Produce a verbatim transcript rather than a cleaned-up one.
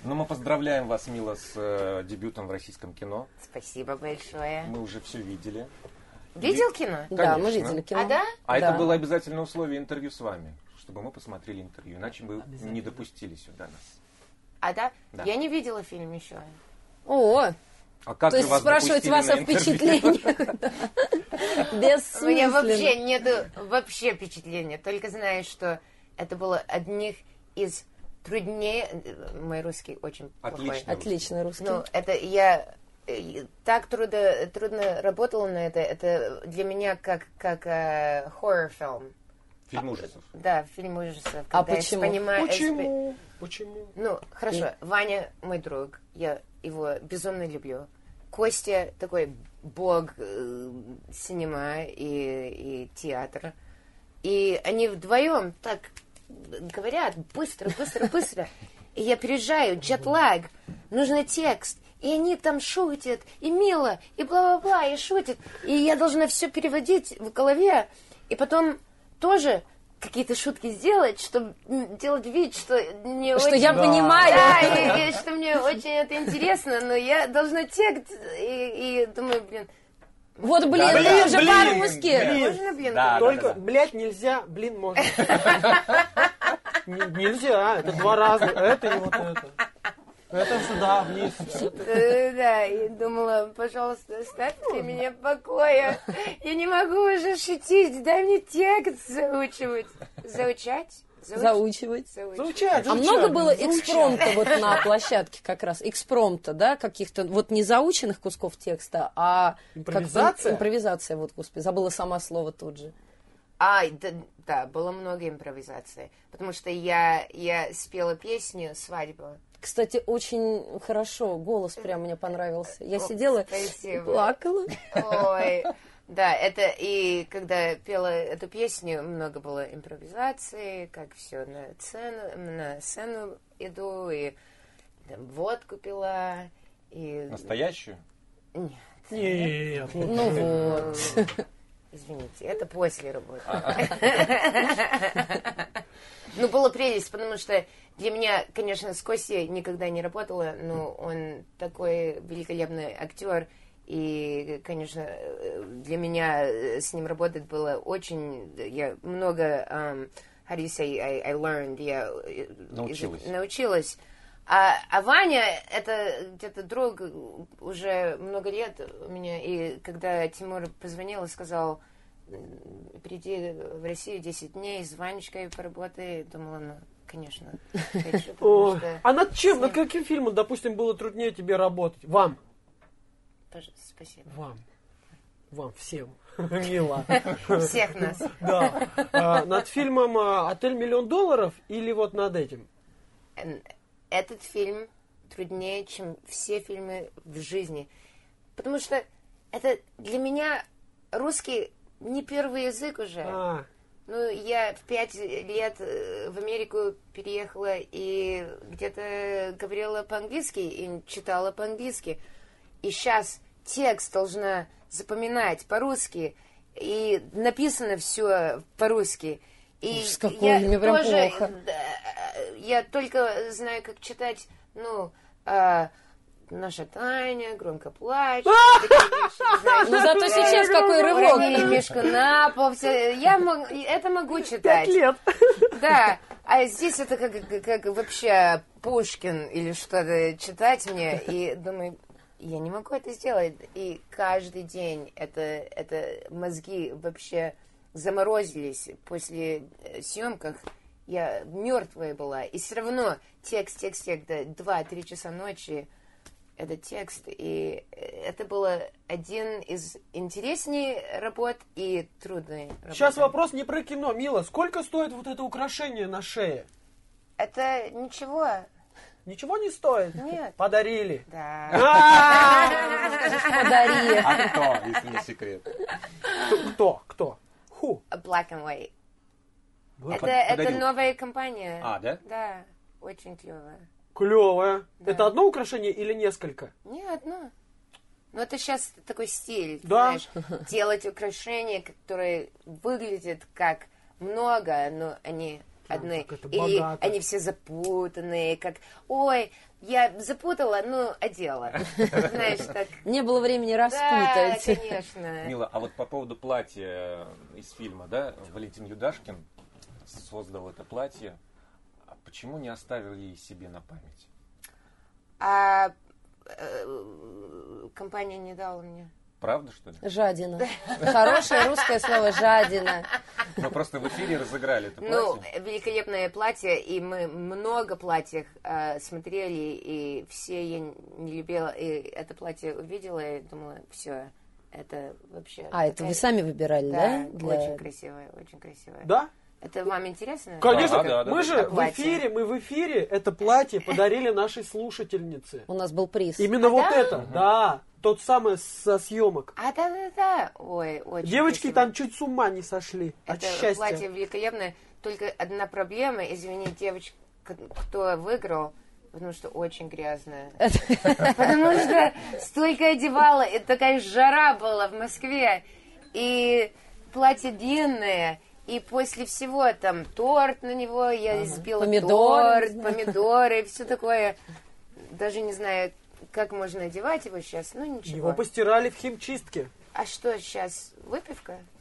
Ну, мы поздравляем вас, Мила, с э, дебютом в российском кино. Спасибо большое. Мы уже все видели. Видел кино? Конечно. Да, мы видели кино. А да? А Да. это было обязательное условие интервью с вами, чтобы мы посмотрели интервью, иначе бы не допустили сюда нас. А да? Да. Я не видела фильм еще. О, А как то же есть вас спрашивать допустили вас на о интервью? впечатлениях. У меня вообще Бессмысленно. нету вообще впечатления. Только знаю, что это было одних из труднее... Мой русский очень плохой. Отлично. Отлично, русский. Ну, это я э, так трудно, трудно работала на это. Это для меня как, как э, хоррор-фильм. Фильм ужасов. Да, фильм ужасов. А когда я почему? понимаю- Почему? Почему? Ну, хорошо, Ваня мой друг, я его безумно люблю. Костя такой бог э, синема и, и театра. И они вдвоем так говорят быстро, быстро, быстро. И я приезжаю, джетлаг, нужно текст. И они там шутят, и мило, и бла-бла-бла, и шутят. И я должна все переводить в голове. И потом тоже какие-то шутки сделать, чтобы делать вид, что мне Что очень... я понимаю. Да, и, и что мне очень это интересно, но я должна текст, и, и думаю, блин, Вот, блин, Да, ты блин, же блин, по-русски. блин. можно, блин? Да, как-то? Только, блядь, нельзя, блин, можно. Не- Нельзя, это два раза. Это и вот это. Это сюда, вниз. Э, Да, и думала, пожалуйста, оставьте меня в покое. Я не могу уже шутить, дай мне текст заучивать. Заучать? Зауч- Заучивать. Заучивать. Заучать, А заучать, много было заучать. экспромта вот на площадке как раз? Экспромта, да, каких-то вот не заученных кусков текста, а... как-то Импровизация? Импровизация, вот, господи, забыла сама слово тут же. А, да, да, было много импровизации. Потому что я, я спела песню «Свадьба». Кстати, очень хорошо, голос прям мне понравился. Я О, сидела и спасибо. плакала. Ой, да, это и когда пела эту песню, много было импровизации, как все на сцену, на сцену иду, и там, водку пила, и... Настоящую? Нет, Нет. Ну вот. извините, это после работы. Ну, была прелесть, потому что для меня, конечно, с Костей никогда не работала, но он такой великолепный актер, и, конечно, для меня с ним работать было очень... Я много... Um, how do you say I, I learned? Я Научилась. научилась. А, а Ваня, это где-то друг уже много лет у меня, и когда Тимур позвонил и сказал, приди в Россию десять дней, с Ванечкой поработай, думала, ну, конечно, хочу, потому Ой. что... А над чем, с над ним- каким фильмом, допустим, было труднее тебе работать? Вам. Пожалуйста, спасибо. Вам. Вам всем. Мила. Всех нас. Да. А, над фильмом а, «Отель миллион долларов» или вот над этим? Н- Этот фильм труднее, чем все фильмы в жизни. Потому что это для меня русский не первый язык уже. А, Ну, я в пять лет э, в Америку переехала и где-то говорила по-английски и читала по-английски. И сейчас текст должна запоминать по-русски, и написано все по-русски. И Ужас какой, мне прям плохо. да, я только знаю, как читать, ну, а, наша Таня громко плачет. такие вещи, знаешь. Ну зато сейчас какой Уронили рывок. мишку на пол. Все. Я мог- это могу читать. пять лет. Да, а здесь это как, как, как вообще Пушкин или что-то читать мне, и думаю, я не могу это сделать. И каждый день это, это мозги вообще заморозились после э, съемках. Я мертвая была. И все равно текст, текст, текст, до два-три часа ночи этот текст. И это было один из интереснее работ и трудной работы. Сейчас вопрос не про кино. Мила, сколько стоит вот это украшение на шее? Это ничего. Ничего не стоит? Нет. Подарили. Да. А, Подари. А кто, если не секрет? Кто? Кто? Ху. Black and White. Вы Это, под- это подарил? новая компания. А, да? Да, очень клевая. Клевое. Да. Это одно украшение или несколько? Не одно. Но это сейчас такой стиль, Да. знаешь, делать украшения, которые выглядят как много, но они одни. как это И богато. они все запутанные, как, ой, я запутала, ну, одела. Знаешь, так. Не было времени Да, распутать. конечно. Мила, а вот по поводу платья из фильма, да, Валентин Юдашкин создал это платье. А почему не оставили себе на память? А э, компания не дала мне. Правда, что ли? Жадина. Хорошее русское слово «жадина». Мы просто в эфире разыграли это Ну, платье. великолепное платье, и мы много платьев э, смотрели, и все я не любила, и это платье увидела, и думала, все, это вообще... А, это такая- вы сами выбирали, да? Да, Для- очень красивое, очень красивое. Да? Это вам интересно? Конечно, Да, да, да, мы да. же А в платье? эфире, мы в эфире это платье подарили нашей слушательнице. У нас был приз. Именно А вот да? это, да, тот самый со съемок. А, да-да-да, ой, очень Девочки красиво. там чуть с ума не сошли от Это счастья. платье великолепное, только одна проблема, извини, девочка, кто выиграл, потому что очень грязная. Потому что столько одевала, и такая жара была в Москве, и платье длинное, и после всего там торт на него, я избила Помидоры, торт, помидоры, все такое. Даже не знаю, как можно одевать его сейчас, ну ничего. Его постирали в химчистке. А что сейчас, выпивка?